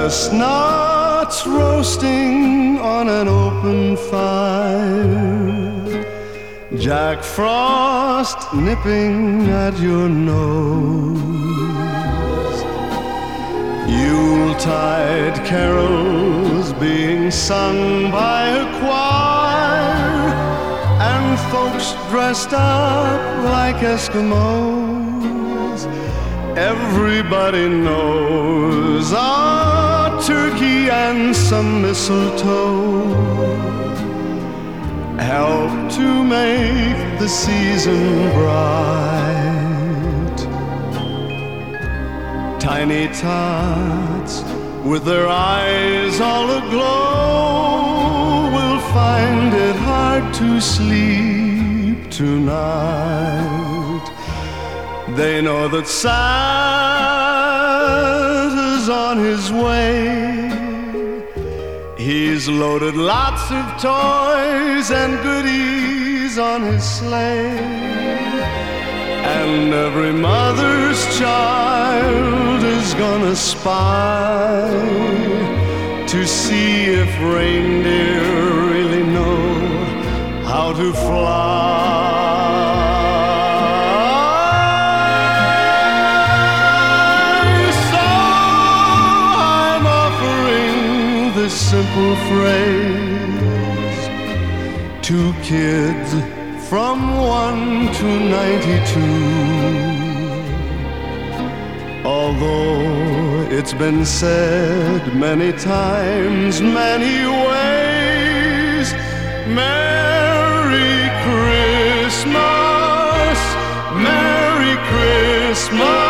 Chestnuts roasting on an open fire, Jack Frost nipping at your nose, Yuletide carols being sung by a choir, and folks dressed up like Eskimos. Everybody knows a turkey and some mistletoe help to make the season bright. Tiny tots with their eyes all aglow will find it hard to sleep tonight. They know that Santa's on his way. He's loaded lots of toys and goodies on his sleigh, and every mother's child is gonna spy to see if reindeer really know how to fly. Simple phrase to kids from 1 to 92. Although it's been said many times, many ways, Merry Christmas, Merry Christmas.